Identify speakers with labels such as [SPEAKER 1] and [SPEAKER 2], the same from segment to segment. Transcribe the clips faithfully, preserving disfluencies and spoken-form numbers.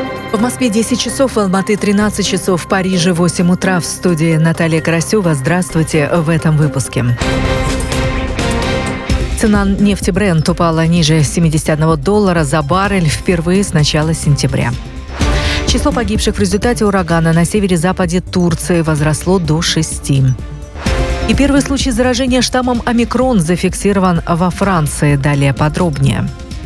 [SPEAKER 1] В Москве десять часов, в Алматы тринадцать часов, в Париже восемь утра. В студии Наталья Карасева. Здравствуйте в этом выпуске. Цена нефти Brent упала ниже семидесяти одного доллара за баррель впервые с начала сентября. Число погибших в результате урагана на северо-западе Турции возросло до шести. И первый случай заражения штаммом омикрон зафиксирован во Франции. Далее подробнее.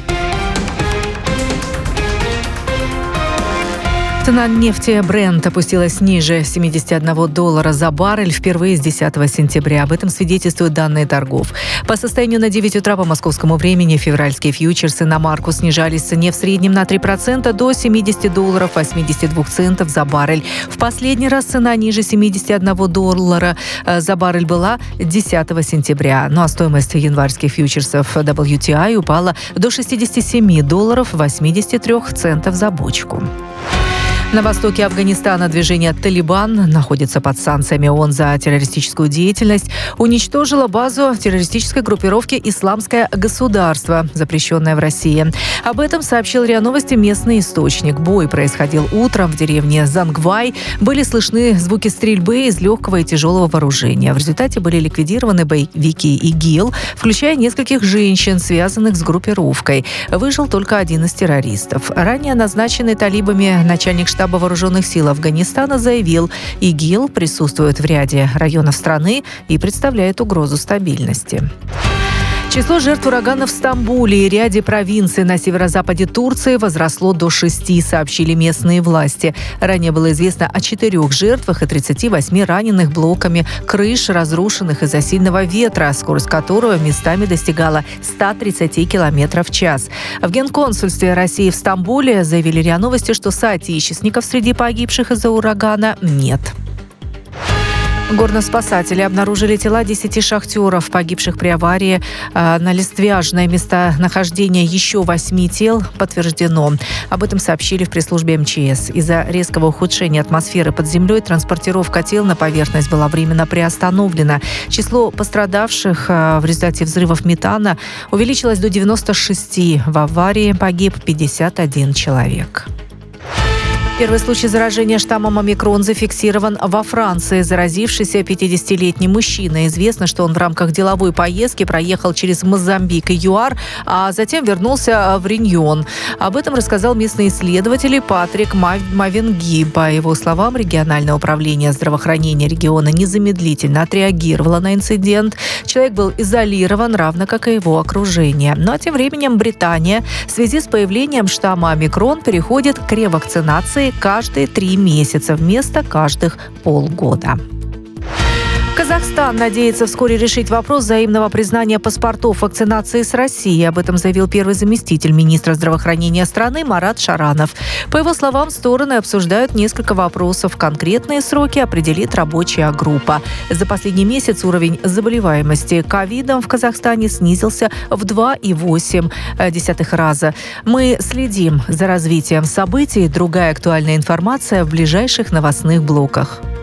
[SPEAKER 1] Цена нефти Brent опустилась ниже семидесяти одного доллара за баррель впервые с десятого сентября. Об этом свидетельствуют данные торгов. По состоянию на девять утра по московскому времени февральские фьючерсы на марку снижались в цене в среднем на три процента до семидесяти долларов восьмидесяти двух центов за баррель. В последний раз цена ниже семидесяти одного доллара за баррель была десятого сентября. Ну а стоимость январских фьючерсов дабл ю ти ай упала до шестидесяти семи долларов восьмидесяти трёх центов за бочку. На востоке Афганистана движение «Талибан» находится под санкциями ООН за террористическую деятельность, уничтожило базу террористической группировки «Исламское государство», запрещенное в России. Об этом сообщил РИА Новости местный источник. Бой происходил утром в деревне Зангвай. Были слышны звуки стрельбы из легкого и тяжелого вооружения. В результате были ликвидированы боевики ИГИЛ, включая нескольких женщин, связанных с группировкой. Выжил только один из террористов. Ранее назначенный талибами начальник штаба вооруженных сил Афганистана заявил, ИГИЛ присутствует в ряде районов страны и представляет угрозу стабильности. Число жертв урагана в Стамбуле и ряде провинций на северо-западе Турции возросло до шести, сообщили местные власти. Ранее было известно о четырех жертвах и тридцати восьми раненых блоками крыш, разрушенных из-за сильного ветра, скорость которого местами достигала ста тридцати километров в час. В Генконсульстве России в Стамбуле заявили РИА Новости, что соотечественников среди погибших из-за урагана нет. Горноспасатели обнаружили тела десяти шахтеров, погибших при аварии. На Листвяжное местонахождение еще восьми тел подтверждено. Об этом сообщили в пресс-службе эм че эс. Из-за резкого ухудшения атмосферы под землей транспортировка тел на поверхность была временно приостановлена. Число пострадавших в результате взрывов метана увеличилось до девяноста шести. В аварии погиб пятьдесят один человек. Первый случай заражения штаммом омикрон зафиксирован во Франции. Заразившийся пятидесятилетний мужчина. Известно, что он в рамках деловой поездки проехал через Мозамбик и ЮАР, а затем вернулся в Риньон. Об этом рассказал местный исследователь Патрик Мавенги. По его словам, региональное управление здравоохранения региона незамедлительно отреагировало на инцидент. Человек был изолирован, равно как и его окружение. Ну а тем временем Британия в связи с появлением штамма омикрон переходит к ревакцинации каждые три месяца вместо каждых полгода. Казахстан надеется вскоре решить вопрос взаимного признания паспортов вакцинации с Россией. Об этом заявил первый заместитель министра здравоохранения страны Марат Шаранов. По его словам, стороны обсуждают несколько вопросов. Конкретные сроки определит рабочая группа. За последний месяц уровень заболеваемости ковидом в Казахстане снизился в два целых восемь десятых раза. Мы следим за развитием событий. Другая актуальная информация в ближайших новостных блоках.